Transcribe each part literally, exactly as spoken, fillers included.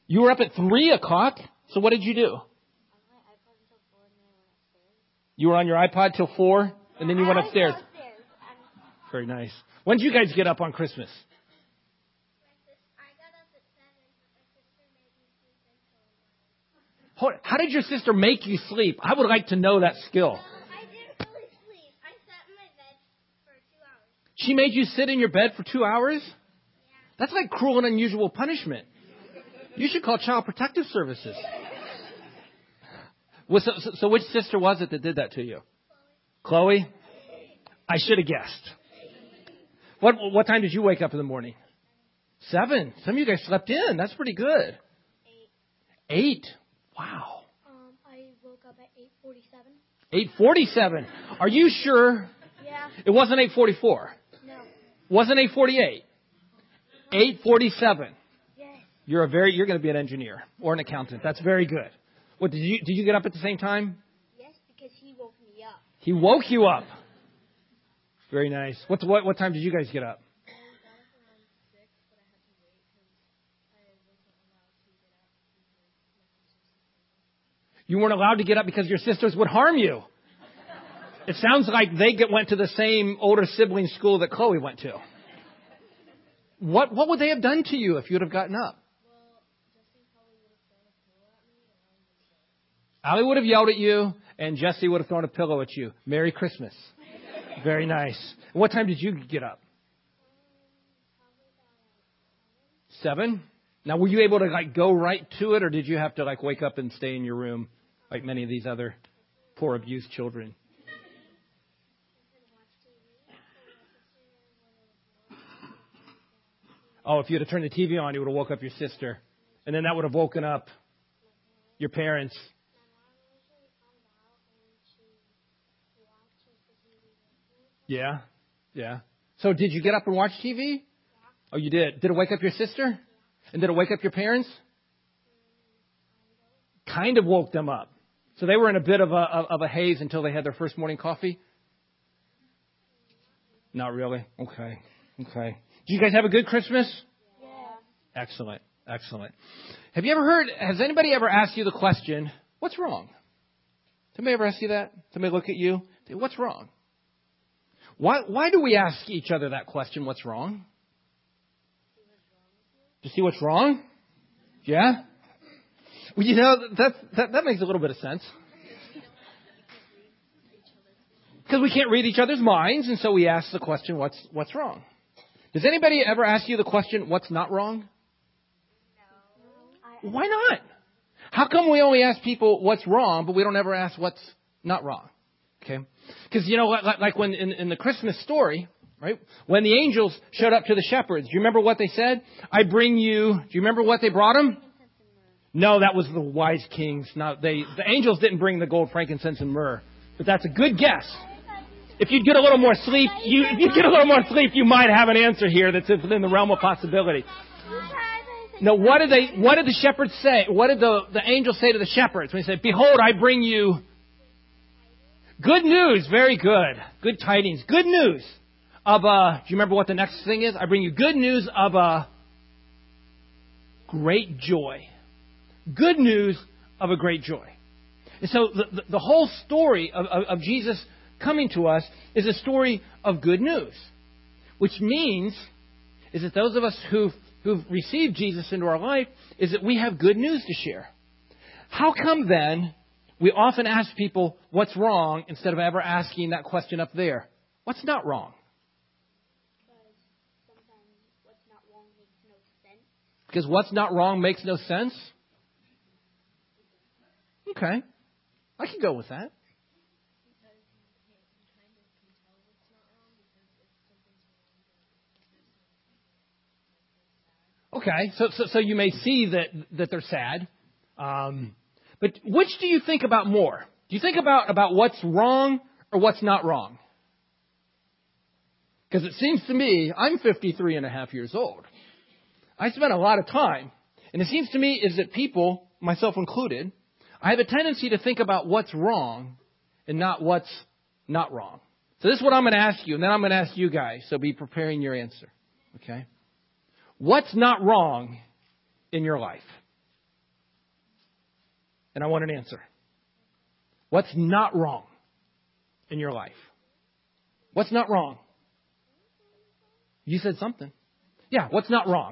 You were up at three o'clock? So what did you do? You were on your iPod till four, and then you went upstairs. Very nice. When did you guys get up on Christmas? How did your sister make you sleep? I would like to know that skill. I didn't really sleep. I sat in my bed for two hours. She made you sit in your bed for two hours? Yeah. That's like cruel and unusual punishment. You should call Child Protective Services. Well, so, so, so which sister was it that did that to you? Chloe? Chloe? I should have guessed. What what time did you wake up in the morning? Seven. Some of you guys slept in. That's pretty good. Eight. Eight. Wow. Um, I woke up at eight forty-seven. eight forty-seven. Are you sure? Yeah. It wasn't eight forty-four. No. Wasn't eight forty-eight. eight forty-seven. Yes. You're a very you're going to be an engineer or an accountant. That's very good. What did you did you get up at the same time? Yes, because he woke me up. He woke you up. Very nice. What what what time did you guys get up? You weren't allowed to get up because your sisters would harm you. It sounds like they get, went to the same older sibling school that Chloe went to. What what would they have done to you if you would have gotten up? Allie would have yelled at you, and Jesse would have thrown a pillow at you. Merry Christmas. Very nice. What time did you get up? Seven? Now, were you able to like go right to it, or did you have to like wake up and stay in your room like many of these other poor abused children? Oh, if you had turned the T V on, you would have woke up your sister. And then that would have woken up your parents. Yeah, yeah. So did you get up and watch T V? Oh, you did. Did it wake up your sister? And did it wake up your parents? Kind of woke them up. So they were in a bit of a of a haze until they had their first morning coffee? Not really? Okay. Okay. Did you guys have a good Christmas? Yeah. Excellent. Excellent. Have you ever heard, has anybody ever asked you the question, what's wrong? Somebody ever ask you that? Somebody look at you? Say, what's wrong? Why why do we ask each other that question, what's wrong? To see what's wrong? Yeah? Well, you know, that, that, that makes a little bit of sense. Because we can't read each other's minds, and so we ask the question, what's what's wrong? Does anybody ever ask you the question, what's not wrong? No. Why not? How come we only ask people what's wrong, but we don't ever ask what's not wrong? Okay? Because, you know, like, like when in, in the Christmas story, right? When the angels showed up to the shepherds, do you remember what they said? I bring you, do you remember what they brought them? No, that was the wise kings. Not they. The angels didn't bring the gold, frankincense, and myrrh. But that's a good guess. If you'd get a little more sleep, you, if you get a little more sleep, you might have an answer here that's within the realm of possibility. No, what did they? What did the shepherds say? What did the the angels say to the shepherds when he said, "Behold, I bring you good news"? Very good, good tidings, good news of a. Do you remember what the next thing is? I bring you good news of a great joy. Good news of a great joy. And so the, the, the whole story of, of, of Jesus coming to us is a story of good news, which means is that those of us who've, who've received Jesus into our life is that we have good news to share. How come then we often ask people what's wrong instead of ever asking that question up there? What's not wrong? Because sometimes what's not wrong makes no sense. Because what's not wrong makes no sense? Okay. I can go with that. Okay, so so, so you may see that, that they're sad. Um, but which do you think about more? Do you think about, about what's wrong or what's not wrong? Because it seems to me, I'm fifty-three and a half years old. I spent a lot of time. And it seems to me is that people, myself included, I have a tendency to think about what's wrong and not what's not wrong. So this is what I'm going to ask you, and then I'm going to ask you guys. So be preparing your answer. Okay? What's not wrong in your life? And I want an answer. What's not wrong in your life? What's not wrong? You said something. Yeah, what's not wrong?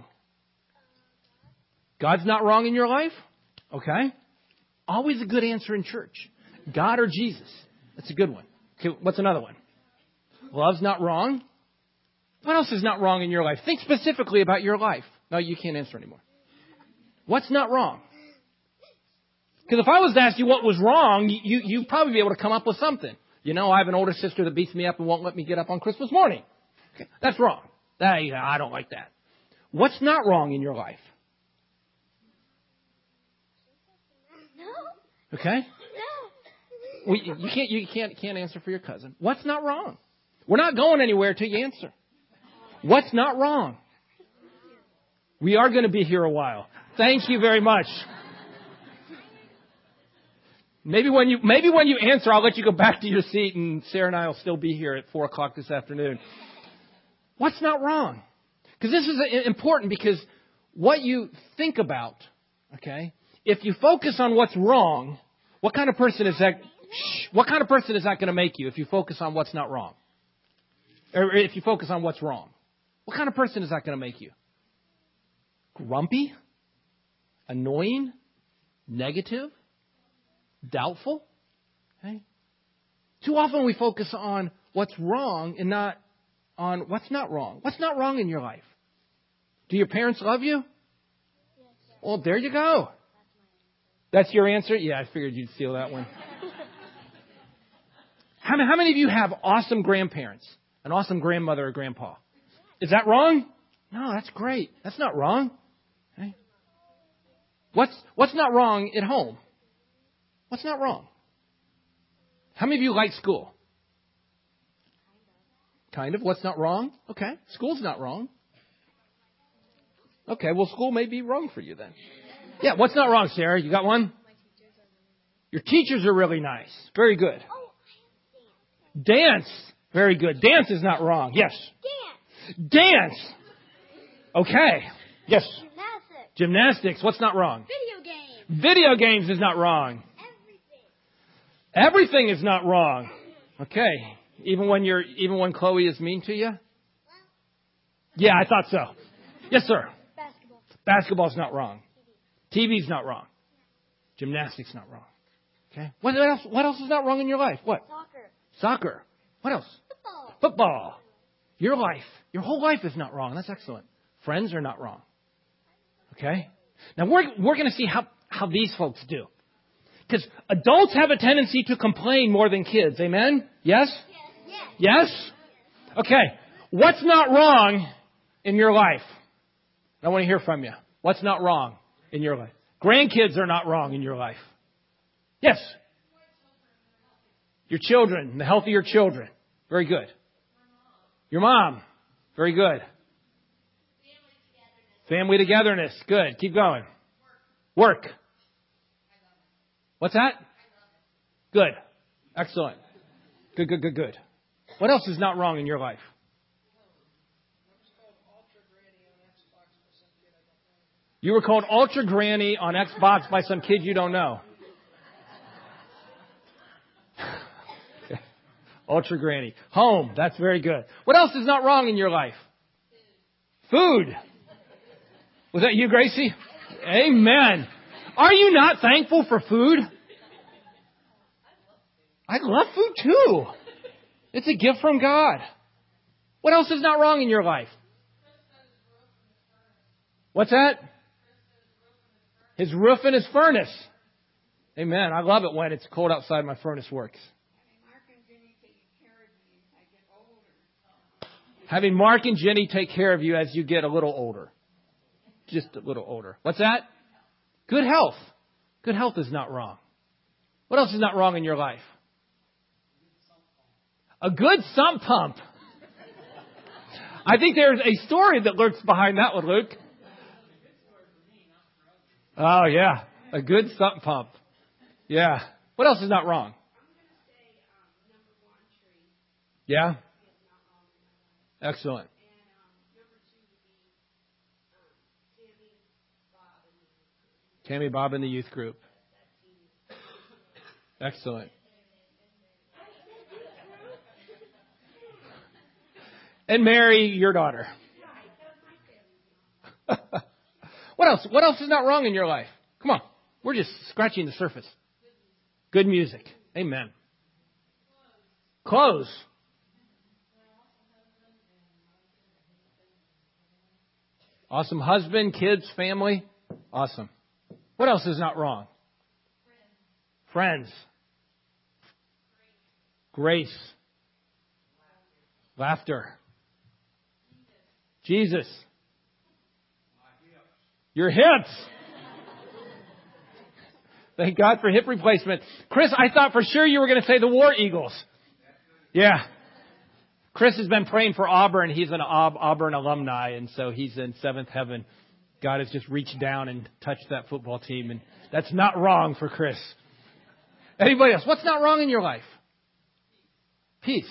God's not wrong in your life? Okay. Always a good answer in church. God or Jesus? That's a good one. Okay, what's another one? Love's not wrong. What else is not wrong in your life? Think specifically about your life. No, you can't answer anymore. What's not wrong? Because if I was to ask you what was wrong, you, you'd probably be able to come up with something. You know, I have an older sister that beats me up and won't let me get up on Christmas morning. Okay, that's wrong. That, I don't like that. What's not wrong in your life? No. Okay? No. Well, you can't, you can't, can't answer for your cousin. What's not wrong? We're not going anywhere till you answer. What's not wrong? We are going to be here a while. Thank you very much. Maybe when you maybe when you answer, I'll let you go back to your seat, and Sarah and I will still be here at four o'clock this afternoon. What's not wrong? Because this is important, because what you think about, okay, if you focus on what's wrong, what kind of person is that? Shh, what kind of person is that going to make you if you focus on what's not wrong? Or if you focus on what's wrong? What kind of person is that going to make you? Grumpy? Annoying? Negative? Doubtful? Okay. Too often we focus on what's wrong and not on what's not wrong. What's not wrong in your life? Do your parents love you? Well, there you go. That's your answer? Yeah, I figured you'd steal that one. How many, how many of you have awesome grandparents? An awesome grandmother or grandpa? Is that wrong? No, that's great. That's not wrong. Okay. What's what's not wrong at home? What's not wrong? How many of you like school? Kind of. What's not wrong? Okay. School's not wrong. Okay. Well, school may be wrong for you then. Yeah. What's not wrong, Sarah? You got one? Your teachers are really nice. Very good. Dance. Very good. Dance is not wrong. Yes. Dance. Dance. Okay. Yes. Gymnastics. Gymnastics. What's not wrong? Video games. Video games is not wrong. Everything. Everything is not wrong. Okay. Even when you're, even when Chloe is mean to you? Yeah, I thought so. Yes, sir. Basketball. Basketball's not wrong. T V's not wrong. Gymnastics not wrong. Okay. What else? What else is not wrong in your life? What? Soccer. Soccer. What else? Football. Football. Your life. Your whole life is not wrong. That's excellent. Friends are not wrong. Okay. Now we're we're going to see how how these folks do. Because adults have a tendency to complain more than kids. Amen? Yes? Yes. Yes? Okay. What's not wrong in your life? I want to hear from you. What's not wrong in your life? Grandkids are not wrong in your life. Yes? Your children, the health of your children. Very good. Your mom. Very good. Family togetherness. Good. Keep going. Work. What's that? Good. Excellent. Good, good, good, good. What else is not wrong in your life? You were called Ultra Granny on Xbox by some kid you don't know. Ultra Granny. Home. That's very good. What else is not wrong in your life? Food. Was that you, Gracie? Amen. Are you not thankful for food? I love food too. It's a gift from God. What else is not wrong in your life? What's that? His roof and his furnace. Amen. I love it when it's cold outside and my furnace works. Having Mark and Jenny take care of you as you get a little older. Just a little older. What's that? Good health. Good health is not wrong. What else is not wrong in your life? A good sump pump. I think there's a story that lurks behind that one, Luke. Oh, yeah. A good sump pump. Yeah. What else is not wrong? Yeah? Excellent. Tammy, Bob, and the youth group. Excellent. And marry your daughter. What else? What else is not wrong in your life? Come on. We're just scratching the surface. Good music. Amen. Clothes. Awesome husband, kids, family. Awesome. What else is not wrong? Friends. Grace. Laughter. Jesus. Your hips. Thank God for hip replacement. Chris, I thought for sure you were going to say the War Eagles. Yeah. Chris has been praying for Auburn. He's an Auburn alumni, and so he's in seventh heaven. God has just reached down and touched that football team, and that's not wrong for Chris. Anybody else? What's not wrong in your life? Peace.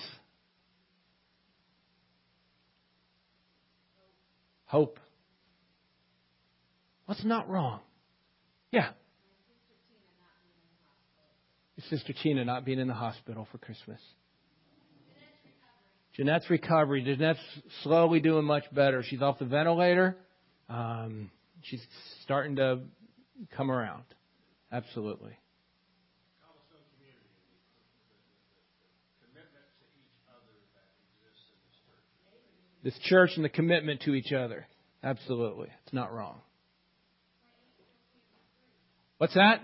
Hope. What's not wrong? Yeah. Your sister Tina not being in the hospital for Christmas. Jeanette's recovery. Jeanette's slowly doing much better. She's off the ventilator. Um, she's starting to come around. Absolutely. This church and the commitment to each other. Absolutely. It's not wrong. What's that?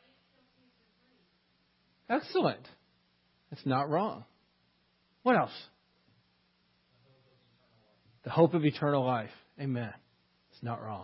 Excellent. That's not wrong. What else? The hope of eternal life. Amen. It's not wrong.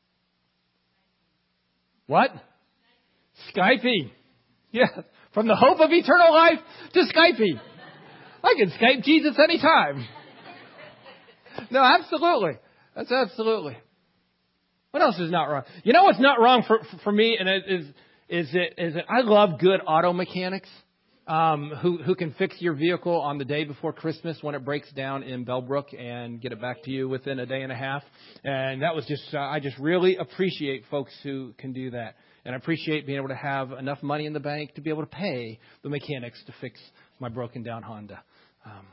What? Skyping. Yeah. From the hope of eternal life to Skyping. I can Skype Jesus anytime. No, absolutely. That's absolutely. What else is not wrong? You know what's not wrong for for me, and it is is it is it I love good auto mechanics um, who who can fix your vehicle on the day before Christmas when it breaks down in Bellbrook and get it back to you within a day and a half. And that was just uh, I just really appreciate folks who can do that, and I appreciate being able to have enough money in the bank to be able to pay the mechanics to fix my broken down Honda. Um,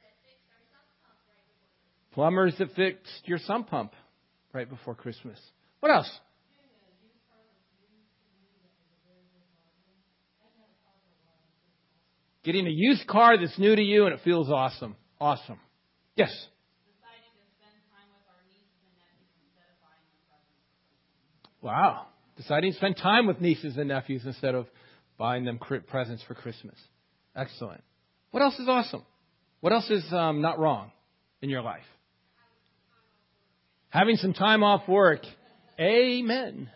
Plumbers that fixed your sump pump right before Christmas. What else? Getting a used car that's new to you and it feels awesome. Awesome. Yes? Deciding to spend time with our nieces and nephews instead of buying them presents. Wow. Deciding to spend time with nieces and nephews instead of buying them presents for Christmas. Excellent. What else is awesome? What else is um, not wrong in your life? Having some time off work. Amen.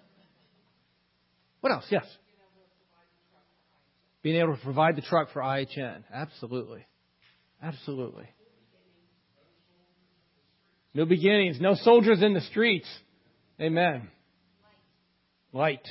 What else? Yes. Being able to provide the truck for I H N. Absolutely. Absolutely. New beginnings. No soldiers in the streets. Amen. Light.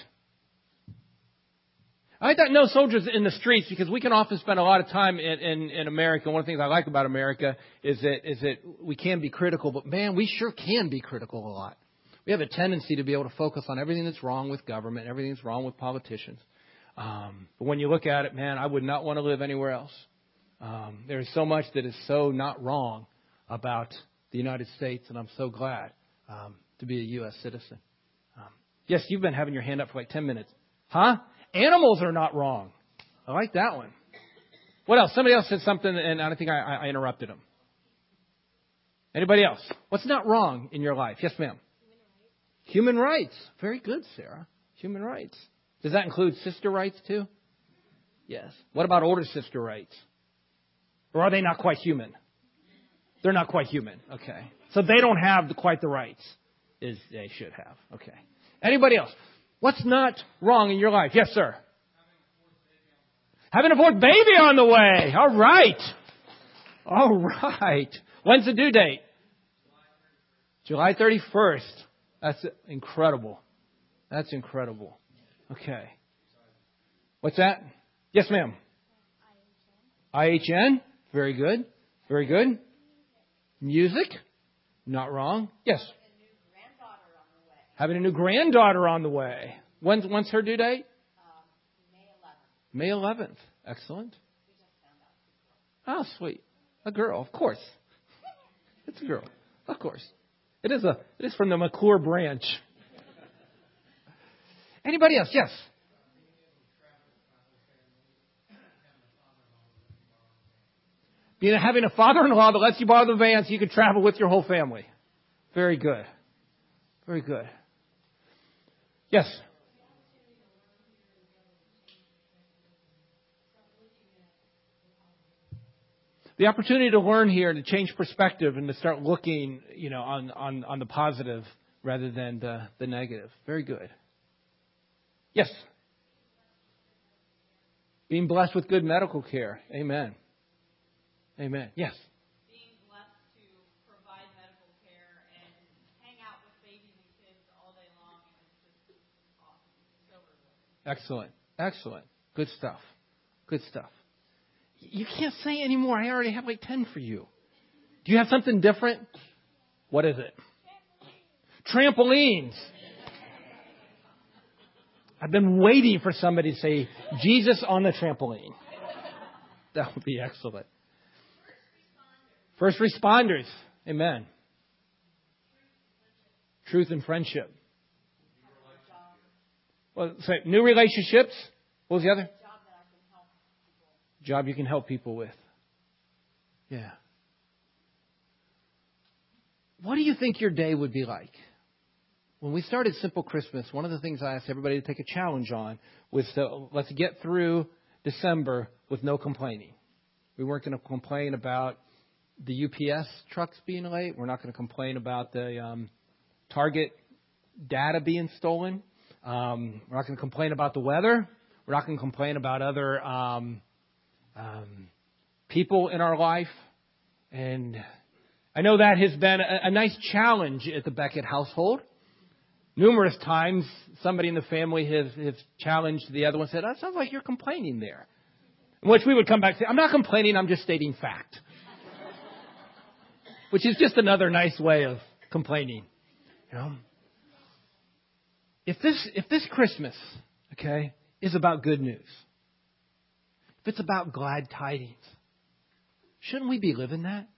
I thought no soldiers in the streets because we can often spend a lot of time in, in, in America. One of the things I like about America is that is that we can be critical, but man, we sure can be critical a lot. We have a tendency to be able to focus on everything that's wrong with government, everything that's wrong with politicians. Um, but when you look at it, man, I would not want to live anywhere else. Um, there is so much that is so not wrong about the United States, and I'm so glad um, to be a U S citizen. Um, yes, you've been having your hand up for like ten minutes. Huh? Animals are not wrong. I like that one. What else? Somebody else said something, and I think I, I interrupted them. Anybody else? What's not wrong in your life? Yes, ma'am. Human rights. Human rights. Very good, Sarah. Human rights. Does that include sister rights too? Yes. What about older sister rights? Or are they not quite human? They're not quite human. Okay. So they don't have the, quite the rights as they should have. Okay. Anybody else? What's not wrong in your life? Yes, sir. Having a fourth baby on the way. All right. All right. When's the due date? July thirty-first. That's incredible. That's incredible. Okay. What's that? Yes, ma'am. I H N. Very good. Very good. Music. Not wrong. Yes. Having a new granddaughter on the way. When's, when's her due date? Um, May eleventh. May eleventh. Excellent. Oh, sweet. A girl, of course. It's a girl, of course. It is a. It is from the McClure branch. Anybody else? Yes. Being having a father-in-law that lets you borrow the van so you can travel with your whole family. Very good. Very good. Yes. The opportunity to learn here, to change perspective, and to start looking, you know, on, on, on the positive rather than the, the negative. Very good. Yes. Being blessed with good medical care. Amen. Amen. Yes. Being blessed to provide medical care and hang out with babies and kids all day long, and it's just awesome. So rewarding. Excellent. Excellent. Good stuff. Good stuff. You can't say any more. I already have like ten for you. Do you have something different? What is it? Trampolines. I've been waiting for somebody to say Jesus on the trampoline. That would be excellent. First responders. Amen. Truth and friendship. Well, say new relationships. What was the other? Job you can help people with. Yeah. What do you think your day would be like? When we started Simple Christmas, one of the things I asked everybody to take a challenge on was to let's get through December with no complaining. We weren't going to complain about the U P S trucks being late. We're not going to complain about the um, Target data being stolen. Um, we're not going to complain about the weather. We're not going to complain about other um, um, people in our life. And I know that has been a, a nice challenge at the Beckett household. Numerous times, somebody in the family has, has challenged the other one, said, "That sounds like you're complaining there." In which we would come back and say, "I'm not complaining, I'm just stating fact." Which is just another nice way of complaining. You know? If this if this Christmas, okay, is about good news, if it's about glad tidings, shouldn't we be living that?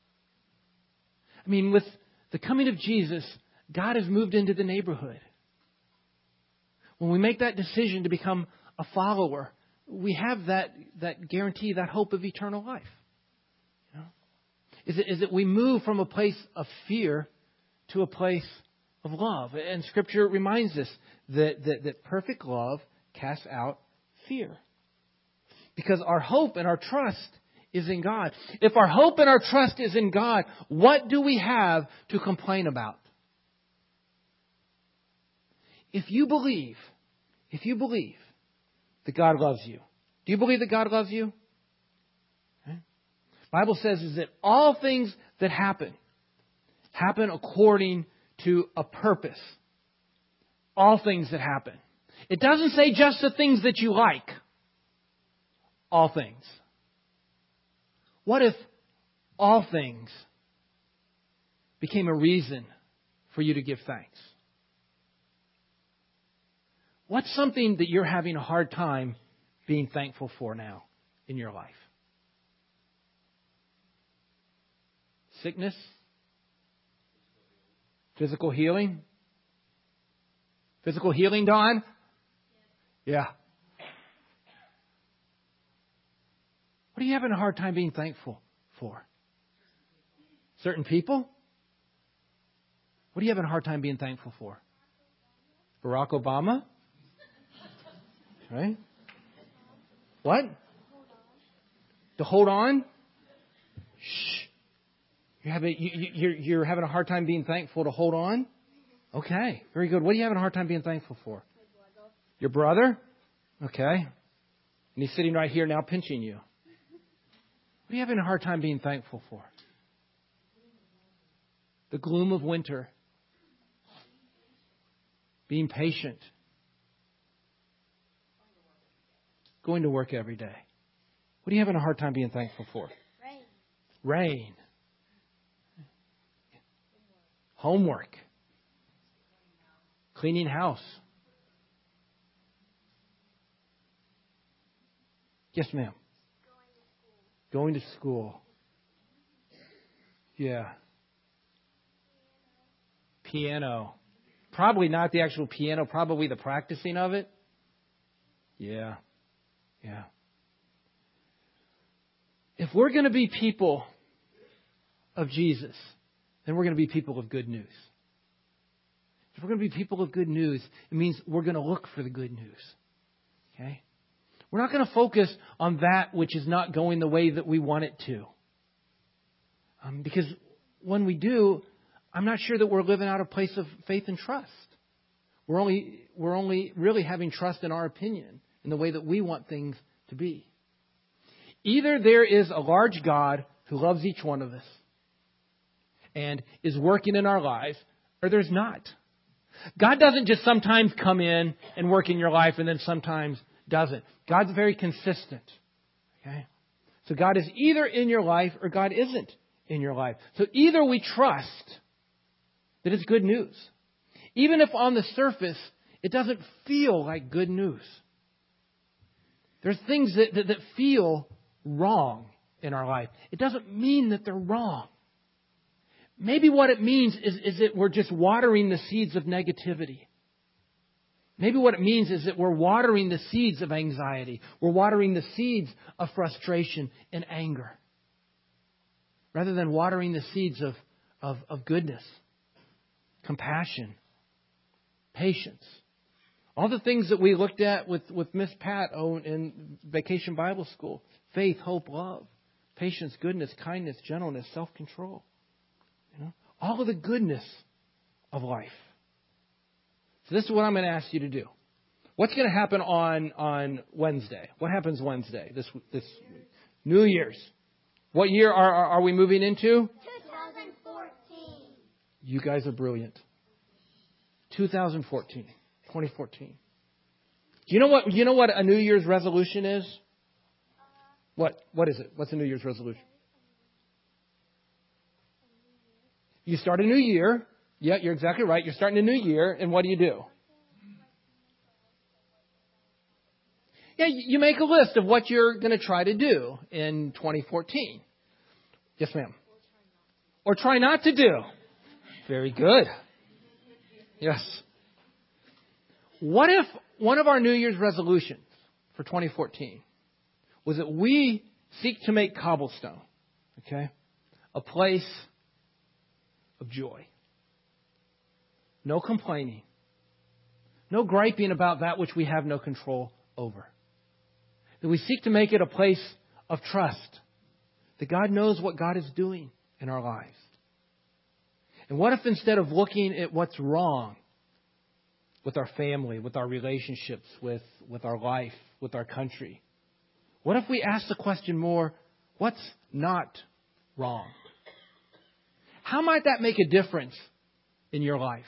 I mean, with the coming of Jesus, God has moved into the neighborhood. When we make that decision to become a follower, we have that, that guarantee, that hope of eternal life. You know? Is it, is it we move from a place of fear to a place of love. And Scripture reminds us that, that, that perfect love casts out fear. Because our hope and our trust is in God. If our hope and our trust is in God, what do we have to complain about? If you believe, if you believe that God loves you, do you believe that God loves you? Okay. Bible says is that all things that happen, happen according to a purpose. All things that happen. It doesn't say just the things that you like. All things. What if all things became a reason for you to give thanks? What's something that you're having a hard time being thankful for now in your life? Sickness? Physical healing? Physical healing, Dawn? Yeah. What are you having a hard time being thankful for? Certain people? What are you having a hard time being thankful for? Barack Obama? Right? What? To hold on? Shh. You're having, you, you're, you're having a hard time being thankful to hold on? Okay. Very good. What are you having a hard time being thankful for? Your brother? Okay. And he's sitting right here now pinching you. What are you having a hard time being thankful for? The gloom of winter. Being patient. Going to work every day. What are you having a hard time being thankful for? Rain. Rain. Homework. Cleaning house. Yes, ma'am. Going to school. Yeah. Piano. Probably not the actual piano, probably the practicing of it. Yeah. Yeah. If we're going to be people of Jesus, then we're going to be people of good news. If we're going to be people of good news, it means we're going to look for the good news. Okay? We're not going to focus on that which is not going the way that we want it to. Um, because when we do, I'm not sure that we're living out a place of faith and trust. We're only, we're only really having trust in our opinion, in the way that we want things to be. Either there is a large God who loves each one of us and is working in our lives, or there's not. God doesn't just sometimes come in and work in your life and then sometimes doesn't. God's very consistent. Okay? So God is either in your life or God isn't in your life. So either we trust that it's good news, even if on the surface it doesn't feel like good news. There's things that, that, that feel wrong in our life. It doesn't mean that they're wrong. Maybe what it means is, is that we're just watering the seeds of negativity. Maybe what it means is that we're watering the seeds of anxiety. We're watering the seeds of frustration and anger. Rather than watering the seeds of, of, of goodness, compassion, patience. All the things that we looked at with, with Miss Pat oh, in Vacation Bible School. Faith, hope, love, patience, goodness, kindness, gentleness, self-control. You know, all of the goodness of life. So this is what I'm going to ask you to do. What's going to happen on, on Wednesday? What happens Wednesday? This this New Year's. What year are, are, are we moving into? twenty fourteen. You guys are brilliant. twenty fourteen. twenty fourteen. Do you know what you know what a New Year's resolution is? What what is it? What's a New Year's resolution? You start a new year. Yeah, you're exactly right. You're starting a new year, and what do you do? Yeah, you make a list of what you're going to try to do in twenty fourteen. Yes, ma'am. Or try not to do. Very good. Yes. What if one of our New Year's resolutions for twenty fourteen was that we seek to make Cobblestone, okay, a place of joy. No complaining. No griping about that which we have no control over. That we seek to make it a place of trust. That God knows what God is doing in our lives. And what if instead of looking at what's wrong with our family, with our relationships, with, with our life, with our country, what if we ask the question more, what's not wrong? How might that make a difference in your life?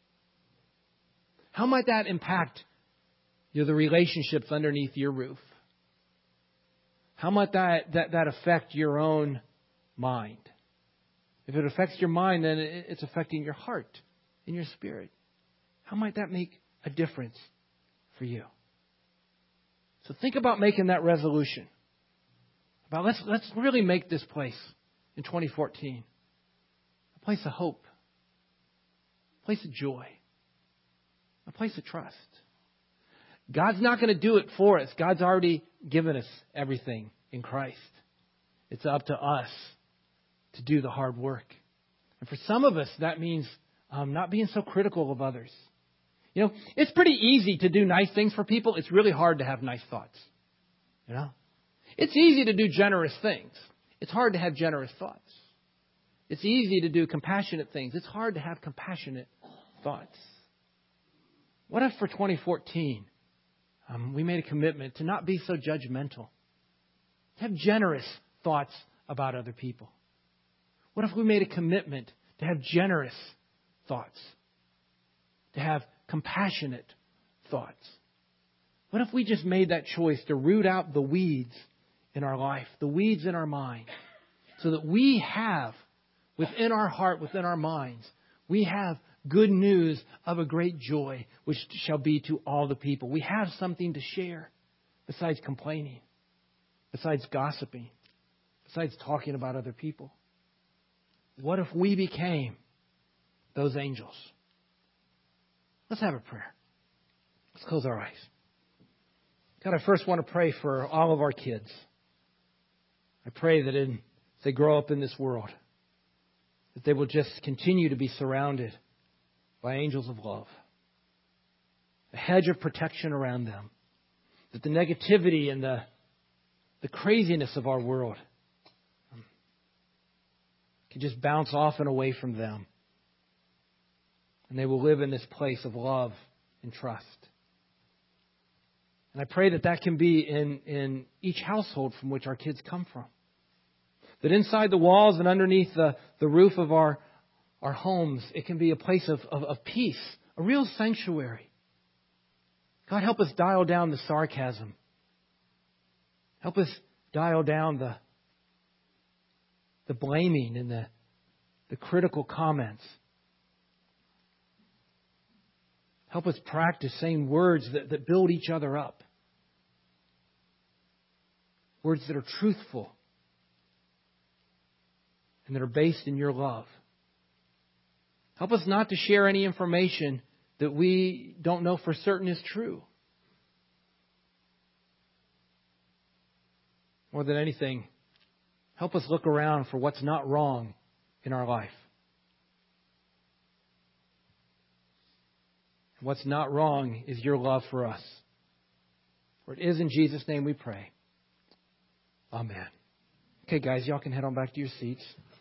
How might that impact you know, the relationships underneath your roof? How might that, that, that affect your own mind? If it affects your mind, then it's affecting your heart and your spirit. How might that make a difference for you? So think about making that resolution. About let's let's really make this place in twenty fourteen a place of hope, a place of joy, a place of trust. God's not going to do it for us. God's already given us everything in Christ. It's up to us to do the hard work. And for some of us, that means um, not being so critical of others. You know, it's pretty easy to do nice things for people. It's really hard to have nice thoughts. You know, it's easy to do generous things. It's hard to have generous thoughts. It's easy to do compassionate things. It's hard to have compassionate thoughts. What if for twenty fourteen, um, we made a commitment to not be so judgmental, to have generous thoughts about other people? What if we made a commitment to have generous thoughts, to have compassionate thoughts? What if we just made that choice to root out the weeds in our life, the weeds in our mind, so that we have within our heart, within our minds, we have good news of a great joy, which shall be to all the people. We have something to share besides complaining. besides gossiping, besides talking about other people? What if we became those angels? Let's have a prayer. Let's close our eyes. God, I first want to pray for all of our kids. I pray that in, as they grow up in this world, that they will just continue to be surrounded by angels of love. A hedge of protection around them. That the negativity and the, the craziness of our world can just bounce off and away from them. And they will live in this place of love and trust. And I pray that that can be in, in each household from which our kids come from. That inside the walls and underneath the, the roof of our, our homes, it can be a place of, of, of peace, a real sanctuary. God, help us dial down the sarcasm. Help us dial down the, the blaming and the, the critical comments. Help us practice saying words that, that build each other up. Words that are truthful and that are based in your love. Help us not to share any information that we don't know for certain is true. More than anything, help us look around for what's not wrong in our life. What's not wrong is your love for us. For it is in Jesus' name we pray. Amen. Okay, guys, y'all can head on back to your seats.